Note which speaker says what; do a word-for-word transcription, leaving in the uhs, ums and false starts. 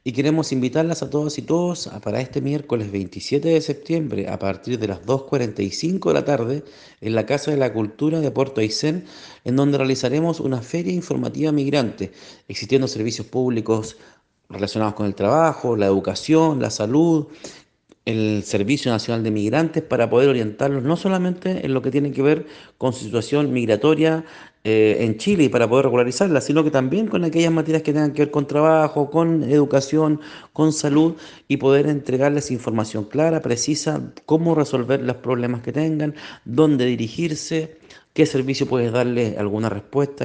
Speaker 1: Y queremos invitarlas a todos y todos a para este miércoles veintisiete de septiembre, a partir de las dos cuarenta y cinco de la tarde, en la Casa de la Cultura de Puerto Aysén, en donde realizaremos una feria informativa migrante, existiendo servicios públicos relacionados con el trabajo, la educación, la salud, el Servicio Nacional de Migrantes, para poder orientarlos no solamente en lo que tiene que ver con su situación migratoria eh, en Chile y para poder regularizarla, sino que también con aquellas materias que tengan que ver con trabajo, con educación, con salud, y poder entregarles información clara, precisa, cómo resolver los problemas que tengan, dónde dirigirse, qué servicio puede darle alguna respuesta.